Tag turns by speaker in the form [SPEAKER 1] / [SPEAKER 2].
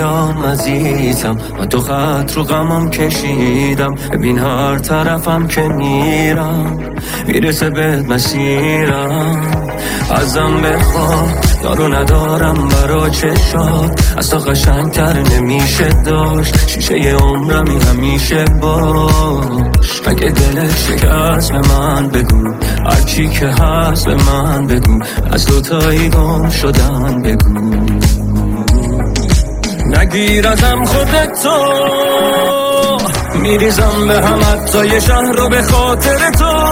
[SPEAKER 1] دنیا عزیزم، من تو خط رو غمم کشیدم. ببین هر طرفم که میرم میرسه به مسیرم. ازم بخوا یارو ندارم برا چشات، از تو قشنگتر نمیشه داشت. شیشه عمرمی همیشه باش. اگه دلت شکست به من بگو، هرچی که هست به من بگو، از دوتایی گم شدن بگو. نگیر ازم خودتو، میریزم به هم حتی یه شهر رو به خاطر تو.